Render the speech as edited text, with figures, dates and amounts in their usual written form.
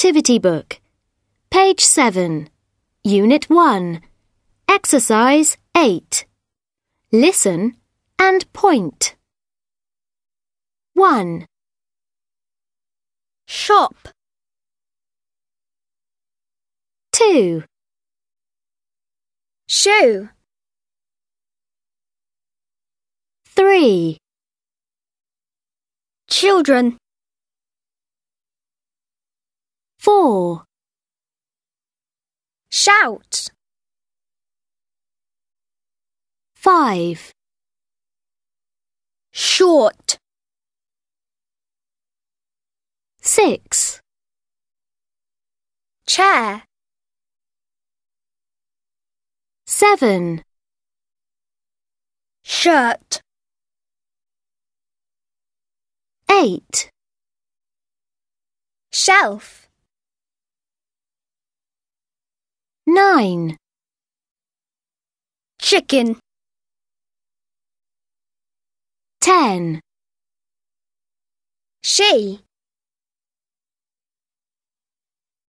Activity Book. Page 7. Unit 1. Exercise 8. Listen and point. 1. Shop. 2. Shoe. 3. Children. 4. Shout. 5. Short. 6. Chair. 7. Shirt. 8. Shelf. 9. Chicken. 10. She.